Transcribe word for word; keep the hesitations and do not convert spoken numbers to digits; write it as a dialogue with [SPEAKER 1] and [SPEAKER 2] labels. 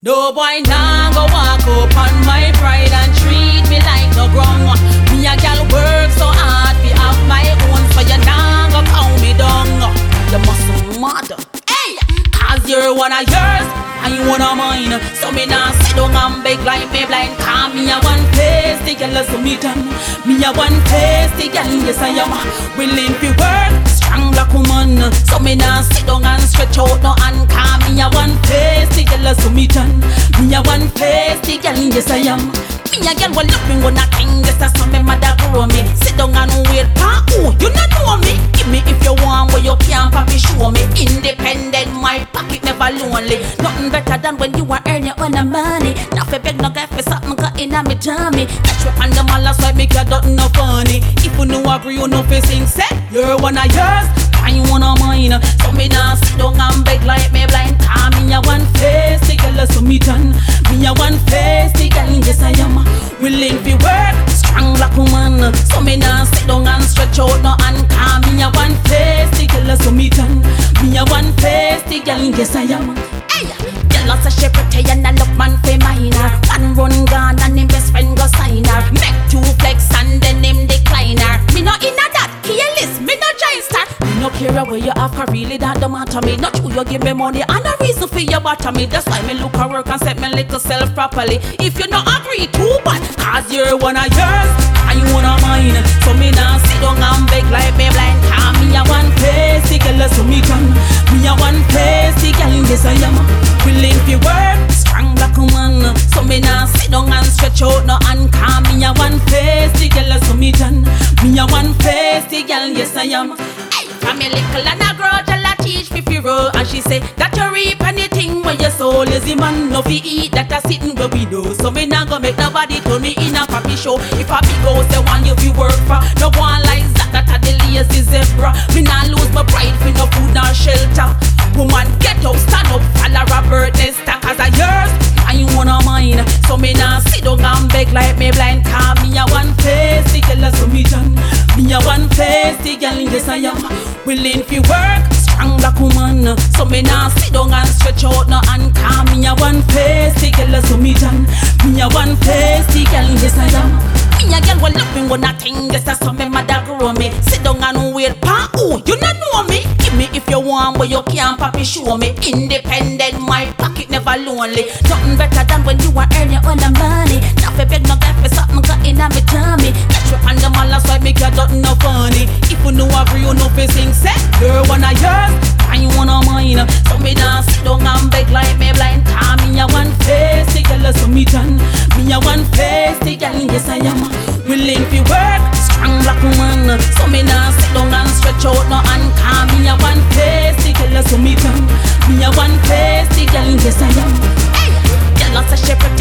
[SPEAKER 1] No boy nah go walk up on my pride and treat me like no grung. Me a gal work so hard fi have my own, so you nah go count me down. You must mad, hey, cause you're one of yours and you one of mine. So me nah sit down and beg like me blind. Cause me a one face the gal so me done. Me a one face the gal, yes I am willing fi work. Strong black woman, so me nah sit down and stretch out no hand. Cause me a one face the gal so me done. Me a one face the gal, yes I am. Me a gal will look me when I think this is some me mother grow me. Sit down and wait pa, ooh, you not know me. Give me if you want, but you can't papi show me. Independent, my pocket never lonely. Nothing better than when you are earning your own money. Not for beg no guy for something got in a me tummy. Catch you on the mallers why make you nothing no funny. If you no agree, you no facing set. You're one of yours, and you one of mine. So me nah sit down and beg like me blind. Cause me a one face the girl so me done. Me a one face the girl, yes I am willing fi work. Strong black woman, so me nah sit down and stretch out no hand. Cause me a one face the girl so me done. Me a one face the girl, yes I am. Hey, girl say she pretty and I look man fi mine her. Man run gone and him best friend go sign her. Make two flex and then him decline her. Me no inna that careless, me no giant star. Me no care where you have, 'cause really that don't matter me. Not you, you give me money and a reason for your bother me. That's why me look at work and set me little self properly. If you not agree, too bad, 'cause you're one of yours and you one of mine. So me nah sit down and beg like me blind. 'Cause me a one face the girl so me done. Me a one face the girl, yes I am willing fi work. Strong black woman, so me nah sit down and stretch out no hand. 'Cause me a one face the girl so me done. Me a one face the girl, yes I am. Hey, from me little and a grow, Jalla teach me fi roll. And she say that you reap anything when your soul lazy man no fi eat. That a sitting where we do. So me nah go make nobody turn me in a papi show. If a big house they want you fi work for, no one like that. That a the lazy zebra. Me nah lose my pride fi no food nor shelter. Woman get up, stand up, follow Robert Nesta. 'Cause a yours and you one of mine. So me nah sit down and beg like me blind. 'Cause me a one face the girl so me done. Me a one face the girl, yes I am willing fi work. Strong black woman, so me nah sit down and stretch out no hand. 'Cause me a one face the girl so me done. Me a one face the girl, yes I am. Me a girl will look me when I think this is some me mother grow me. Sit down and wait pa, ooh, you not know me. Give me if you want, but you can't papi show me. Independent, my pocket never lonely. Nothing better than when you are earning your own money. Not for beg no guy for something got in a me tummy. Catch you on the mallers why make you nothing no funny. If you no agree, you no facing set. You're one of yours and you one of mine. So me nah sit down and beg like me blind. 'Cause me a one face the girl so me done. Me a one face the girl, yes I am willing fi work. Strong black woman, so me nah sit down and stretch out no hand. 'Cause me a one face the girl so me done. Me a one face the girl, yes I am. Hey, girl say she pretty